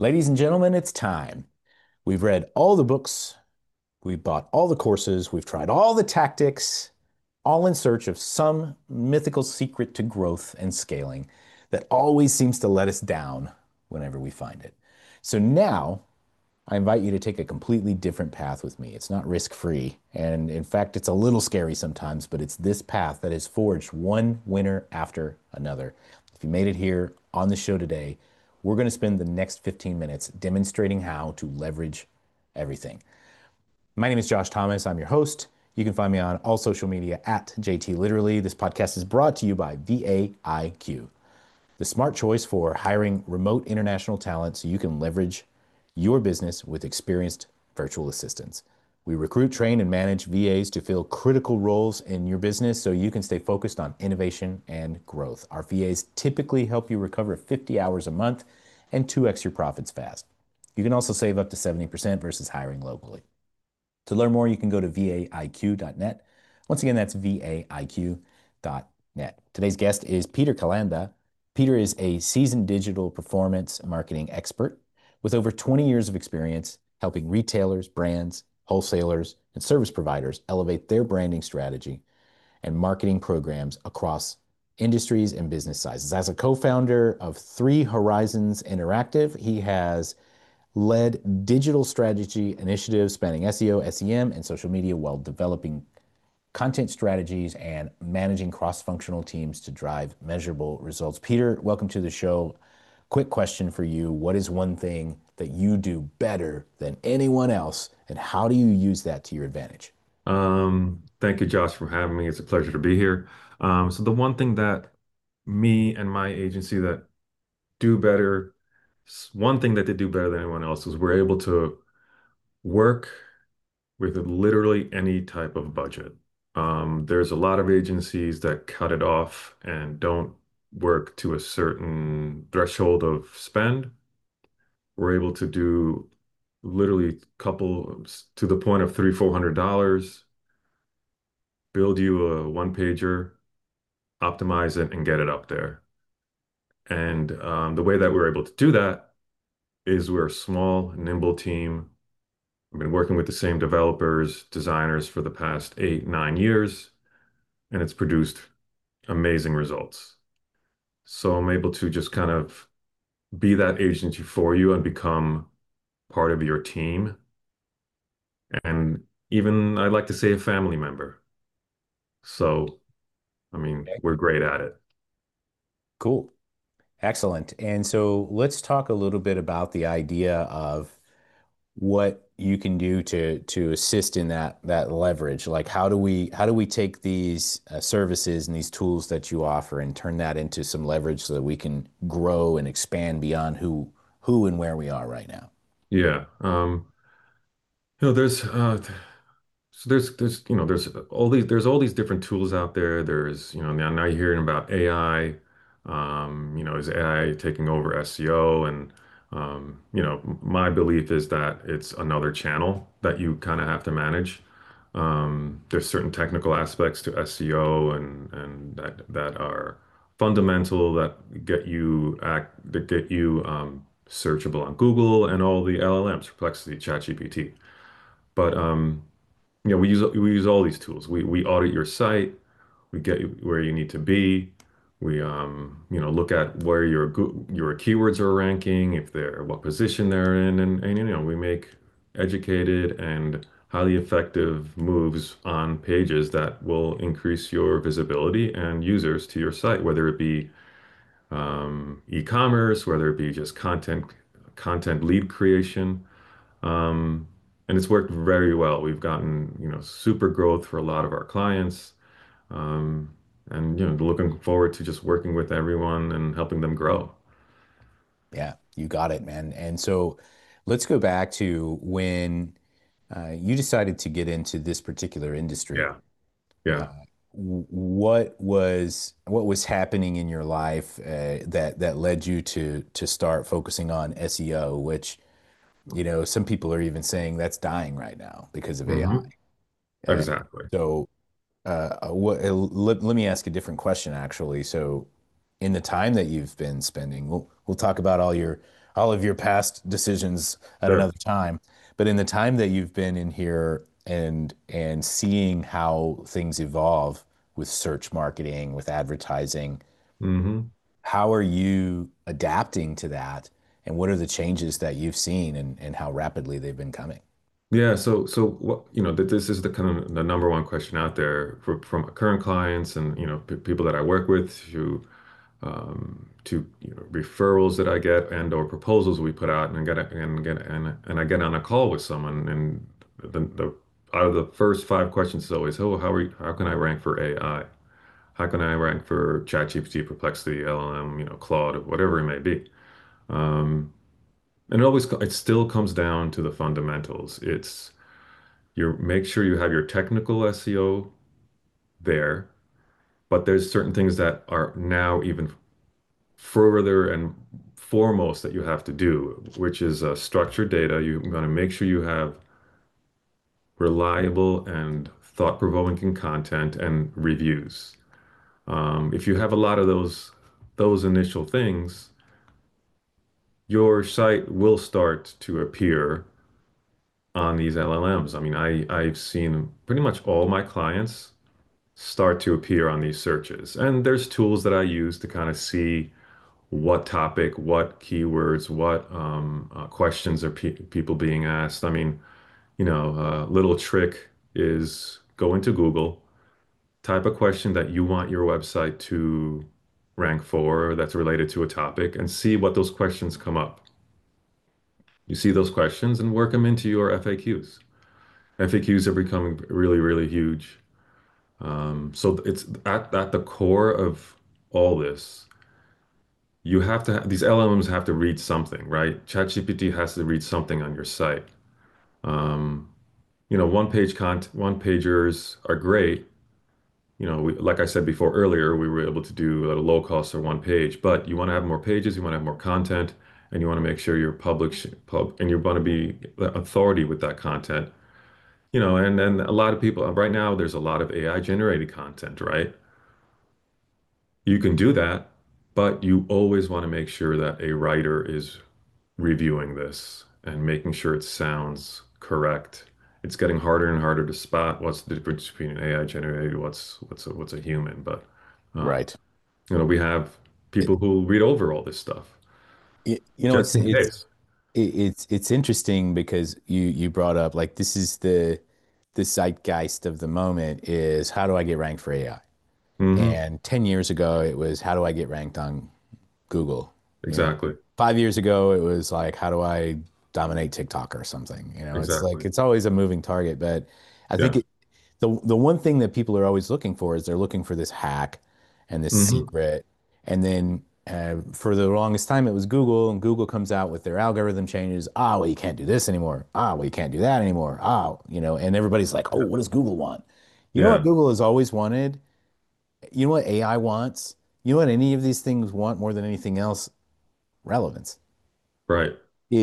Ladies and gentlemen, it's time. We've read all the books, we've bought all the courses, we've tried all the tactics, all in search of some mythical secret to growth and scaling that always seems to let us down whenever we find it. So now I invite you to take a completely different path with me. It's not risk-free, and in fact, it's a little scary sometimes, but it's this path that has forged one winner after another. If you made it here on the show today, we're going to spend the next 15 minutes demonstrating how to leverage everything. My name is Josh Thomas. I'm your host. You can find me on all social media at JT Literally. This podcast is brought to you by VAIQ, the smart choice for hiring remote international talent so you can leverage your business with experienced virtual assistants. We recruit, train, and manage VAs to fill critical roles in your business so you can stay focused on innovation and growth. Our VAs typically help you recover 50 hours a month and 2x your profits fast. You can also save up to 70% versus hiring locally. To learn more, you can go to vaiq.net. Once again, that's vaiq.net. Today's guest is Peter Calanda. Peter is a seasoned digital performance marketing expert with over 20 years of experience helping retailers, brands, wholesalers, and service providers elevate their branding strategy and marketing programs across industries and business sizes. As a co-founder of Three Horizons Interactive, he has led digital strategy initiatives spanning SEO, SEM, and social media while developing content strategies and managing cross-functional teams to drive measurable results. Peter, welcome to the show. Quick question for you. What is one thing that you do better than anyone else, and how do you use that to your advantage? Thank you, Josh, for having me. It's a pleasure to be here. So the one thing that me and my agency that do better, one thing that they do better than anyone else is we're able to work with literally any type of budget. There's a lot of agencies that cut it off and don't work to a certain threshold of spend. We're able to do literally couple to the point of three, $400, build you a one pager, optimize it, and get it up there. And the way that we're able to do that is we're a small, nimble team. I've been working with the same developers, designers for the past 8, 9 years, and it's produced amazing results. So I'm able to just kind of be that agency for you and become part of your team. And even I'd like to say a family member. So, I mean, Okay. we're great at it. Cool. Excellent. And so let's talk a little bit about the idea of what you can do to assist in that leverage. Like how do we take these services and these tools that you offer and turn that into some leverage so that we can grow and expand beyond who and where we are right now? Yeah. There's so there's all these different tools out there. There's, now you're hearing about AI. Is AI taking over SEO? And my belief is that it's another channel that you kind of have to manage. There's certain technical aspects to SEO and that are fundamental that get you searchable on Google and all the LLMs, Perplexity, ChatGPT. But we use all these tools. We audit your site. We get you where you need to be. We look at where your keywords are ranking, if they're what position they're in, and we make educated and highly effective moves on pages that will increase your visibility and users to your site, whether it be e-commerce, whether it be just content lead creation. Um, and it's worked very well. We've gotten, super growth for a lot of our clients. Um, and, looking forward to just working with everyone and helping them grow. Yeah, you got it, man. And so let's go back to when you decided to get into this particular industry. Yeah. Yeah. What was happening in your life that led you to start focusing on SEO, which some people are even saying that's dying right now because of Hmm. AI. Exactly. So let me ask a different question actually. So in the time that you've been spending, we'll talk about all of your past decisions at Sure. another time. But in the time that you've been in here and seeing how things evolve with search marketing, with advertising, Hmm. how are you adapting to that? And what are the changes that you've seen and how rapidly they've been coming? Yeah, so what, that this is the kind of the number one question out there from current clients and, p people that I work with to referrals that I get and or proposals we put out and I get on a call with someone and the out of the first five questions is always, oh, how can I rank for AI? How can I rank for ChatGPT, Perplexity, LLM, Claude, whatever it may be? Um, and it still comes down to the fundamentals. It's you make sure you have your technical SEO there, but there's certain things that are now even further and foremost that you have to do, which is structured data. You want to make sure you have reliable and thought-provoking content and reviews. If you have a lot of those initial things, your site will start to appear on these LLMs. I mean, I've seen pretty much all my clients start to appear on these searches. And there's tools that I use to kind of see what topic, what keywords, what questions are people being asked. I mean, a little trick is go into Google, type a question that you want your website to rank for that's related to a topic, and see what those questions come up. You see those questions and work them into your FAQs. FAQs are becoming really, really huge. So it's at the core of all this. You have to these LLMs have to read something, right? ChatGPT has to read something on your site. Um, one pagers are great. Like I said before earlier, we were able to do at a low cost or one page, but you want to have more pages, you want to have more content, and you want to make sure you're and you want to be the authority with that content. And then a lot of people right now, there's a lot of AI generated content, right? You can do that, but you always want to make sure that a writer is reviewing this and making sure it sounds correct. It's getting harder and harder to spot what's the difference between an AI generated, what's a human. But uh, Right. we have people who read over all this stuff You know, just in case. it's interesting because you brought up like this is the zeitgeist of the moment is how do I get ranked for AI? Hmm. And 10 years ago it was how do I get ranked on Google? You know, Exactly. 5 years ago it was like how do I dominate TikTok or something? You know, it's like Exactly. it's always a moving target, but I think Yeah. the one thing that people are always looking for is they're looking for this hack and this Hmm. secret. And then for the longest time, it was Google, and Google comes out with their algorithm changes. Ah, well, you can't do this anymore. Ah, well, you can't do that anymore. Ah, and everybody's like, oh, Yeah. what does Google want? You know what Yeah. Google has always wanted? You know what AI wants? You know what any of these things want more than anything else? Relevance. Right.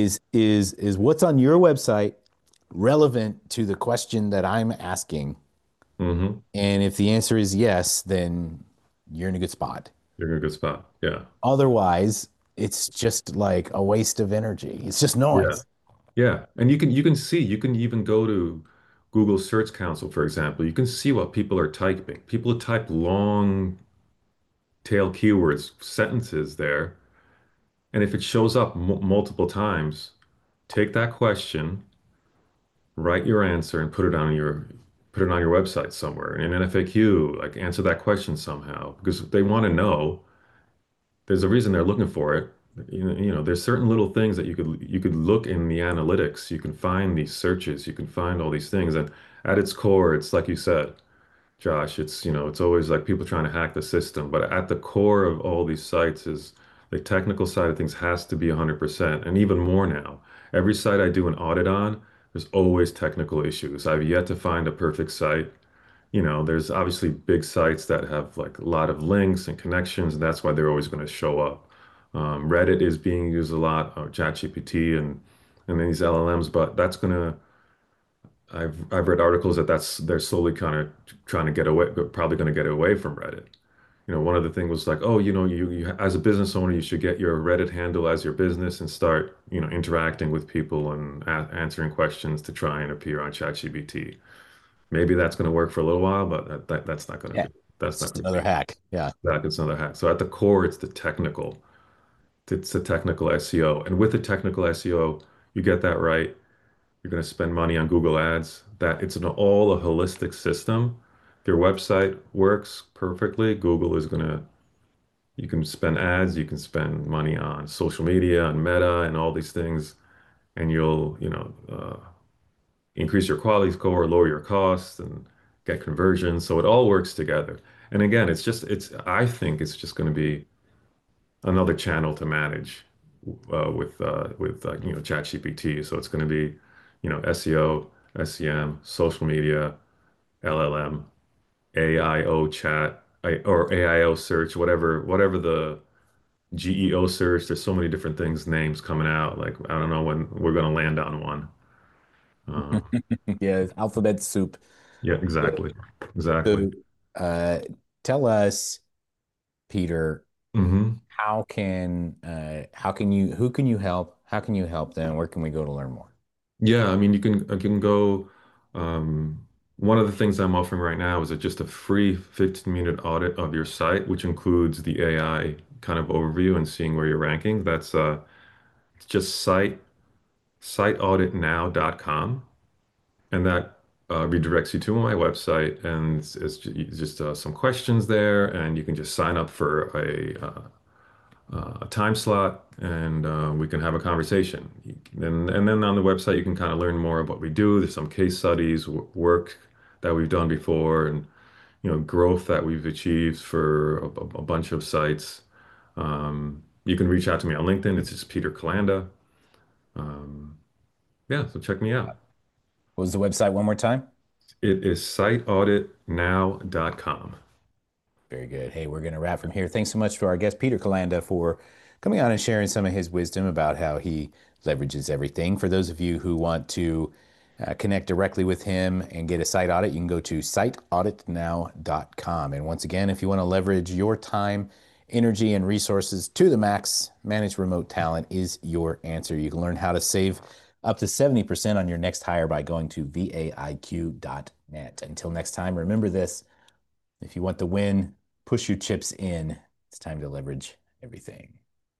Is what's on your website relevant to the question that I'm asking? Hmm. And if the answer is yes, then you're in a good spot. You're in a good spot. Yeah. Otherwise, it's just like a waste of energy. It's just Yeah. noise. Yeah. And you can even go to Google Search Console, for example. You can see what people are typing. People type long tail keywords, sentences there. And if it shows up multiple times, take that question, write your answer, and put it on your website somewhere in an FAQ, like answer that question somehow because they want to know. There's a reason they're looking for it. There's certain little things that you could look in the analytics. You can find these searches, you can find all these things, and at its core, it's like you said, Josh, it's always like people trying to hack the system, but at the core of all these sites is the technical side of things has to be 100%, and even more now. Every site I do an audit on, there's always technical issues. I've yet to find a perfect site. There's obviously big sites that have like a lot of links and connections, and that's why they're always going to show up. Reddit is being used a lot, ChatGPT and these LLMs, but that's gonna. I've read articles that they're slowly kind of trying to get away, probably going to get away from Reddit. One of the things was like, oh, you as a business owner, you should get your Reddit handle as your business and start, interacting with people and a answering questions to try and appear on ChatGPT. Maybe that's going to work for a little while, but that's not going to Yeah, be that's it's not just going to another be hack. Yeah. that. It's another hack. So at the core, it's the technical SEO, and with the technical SEO, you get that right. You're going to spend money on Google Ads. That it's all a holistic system. If your website works perfectly, Google is going to you can spend ads, you can spend money on social media and Meta and all these things, and you'll, increase your quality score, lower your costs, and get conversions. So it all works together. And again, I think it's just going to be another channel to manage with ChatGPT. So it's going to be, SEO, SEM, social media, LLM, AIO chat, or AIO search, whatever the GEO search. There's so many different things, names coming out. Like I don't know when we're going to land on one. Uh, Yeah, alphabet soup. yeah, Yeah. exactly, exactly. So, uh, tell us, Peter, hmm how can you who can you help? How can you help them? Where can we go to learn more? Yeah, I mean, you can go. Um, One of the things I'm offering right now is just a free 15-minute audit of your site, which includes the AI kind of overview and seeing where you're ranking. That's it's just siteauditnow.com, and that redirects you to my website, and it's just some questions there, and you can just sign up for a time slot, and we can have a conversation. And then on the website, you can kind of learn more about what we do. There's some case studies, work that we've done before, and growth that we've achieved for a bunch of sites. You can reach out to me on LinkedIn. It's just Peter Kalanda. Um, yeah, so check me out. What was the website one more time? It is siteauditnow.com. Very good. Hey, we're going to wrap from here. Thanks so much to our guest, Peter Kalanda, for coming on and sharing some of his wisdom about how he leverages everything. For those of you who want to connect directly with him and get a site audit, you can go to siteauditnow.com. And once again, if you want to leverage your time, energy, and resources to the max, manage remote talent is your answer. You can learn how to save up to 70% on your next hire by going to vaiq.net. Until next time, remember this. If you want the win, push your chips in. It's time to leverage everything.